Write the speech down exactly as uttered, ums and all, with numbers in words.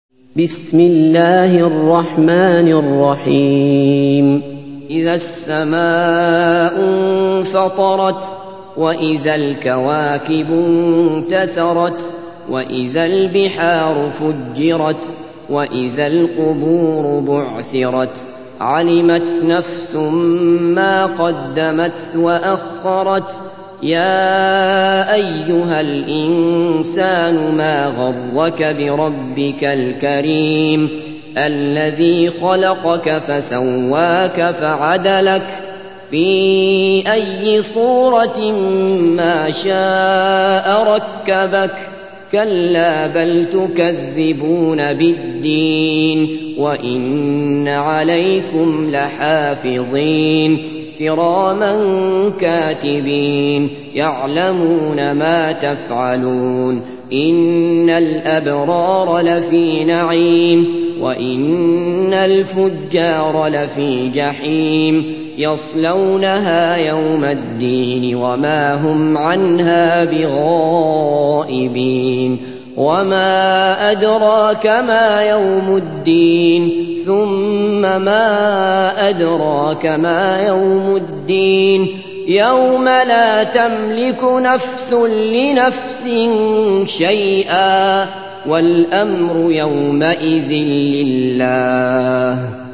بسم الله الرحمن الرحيم إذا السماء انفطرت وإذا الكواكب انتثرت وإذا البحار فجرت وإذا القبور بعثرت علمت نفس ما قدمت وأخرت يا أيها الإنسان ما غرك بربك الكريم الذي خلقك فسواك فعدلك في أي صورة ما شاء ركبك كلا بل تكذبون بالدين وإن عليكم لحافظين كراما كاتبين يعلمون ما تفعلون إن الأبرار لفي نعيم وإن الفجار لفي جحيم يصلونها يوم الدين وما هم عنها بغائبين وما أدراك ما يوم الدين ثم ما أدراك ما يوم الدين يوم لا تملك نفس لنفس شيئا والأمر يومئذ لله